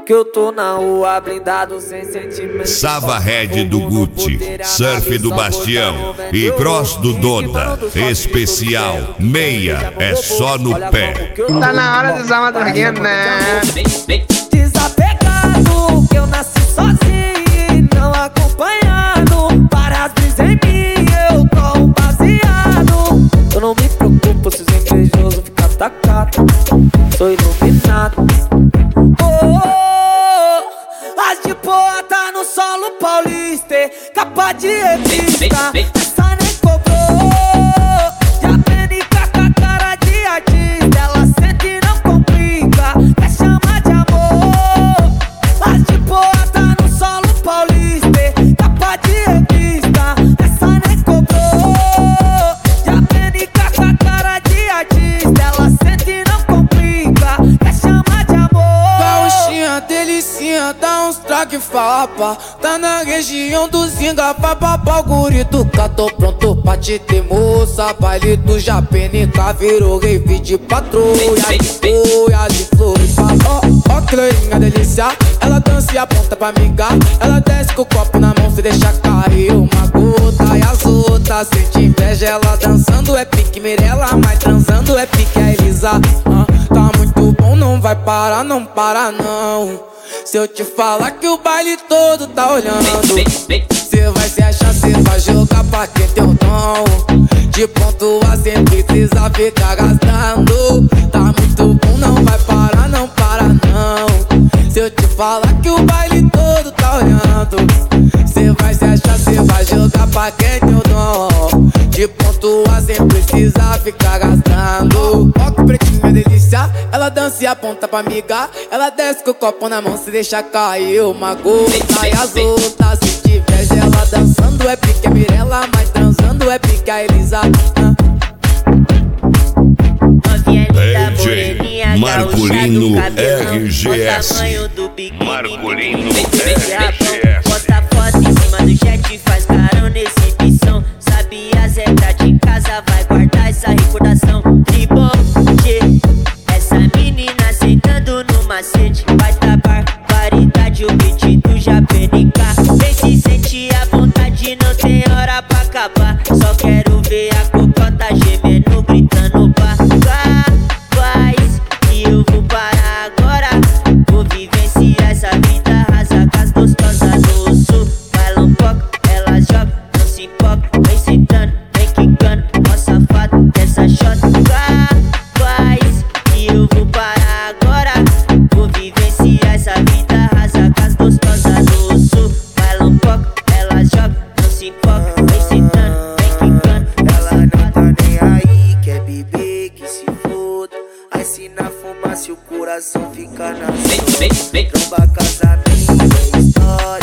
que eu tô na rua blindado sem sentimento. Sava Red do Gucci, Surf do Bastião e Cross do Doda. Especial meia é só no pé. Tá na hora de usar uma droguinha, né? Desapegado, que eu nasci sozinho e não acompanhado. Várias brisas em mim, eu tô um baseado. Eu não me preocupo se os invejosos ficam atacados. Sou iluminado. As de boa tá no solo paulista, capa de revista, essa nem cobrou. Já penica com a cara de artista, ela sente e não complica, quer chamar de amor. As de boa tá no solo paulista, capa de revista, essa nem cobrou. Já penica com a cara de artista, ela sente e não complica, quer chamar de amor. Gauchinha, delicinha, dá uns traque fapa. Tá na região do Zinga, vai papar o guri do cá. Tô pronto pra te ter moça. Baile do Japenica virou rave de patrulha. De flores, ó que loirinha delícia. Ela dança e aponta pra amiga. Ela desce com o copo na mão, se deixa cair uma gota. E as outras sente inveja, ela dançando é pique Mirella, mas transando é pique a Elisa. Tá muito bom, não vai parar, não para não. Se eu te falar que o baile todo tá olhando, cê vai se achar, cê vai jogar pra quem tem o dom de pontuar sem precisar ficar gastando. Tá muito bom, não vai parar, não para não. Se eu te falar que o baile todo tá olhando, cê vai se achar, cê vai jogar pra quem tem o dom de pontuar sem precisar ficar gastando. Ó que pretinha delícia, ela dança e aponta pra amiga. Ela desce com o copo na mão, se deixa cair uma gota. E as outras se tiver ela dançando é pique a Mirella, mas transando é pique a Elisa. DJ Marcolino RGS. Marcolino RGS. Posta foto em cima do jet, faz carão nesse exibição. Sabia Zé de casa, vai guardar essa recordação. Que bom que essa menina sentando no macete. Vai tá barbaridade, o beat do Japenica. Vem se sentir à vontade, não tem hora pra acabar. Só quero ver a cocota gemendo, gritando pá. Faz que eu vou parar agora. Vou vivenciar essa vida, rasa com as gostosas do sul. Vai lampoca, ela joga, não se importa. Vem sentando, vem quicando, ó safado dessa shot. Faz que eu vou parar agora. Vou vivenciar essa vida, rasa com as gostosas do sul. Vai lampoca, ela joga, não se importa. Vem sentando, vem quicando, Ela não tá nem aí, quer beber, que se foda. Aí se na fumaça o coração fica na zona. Tromba casamento é história.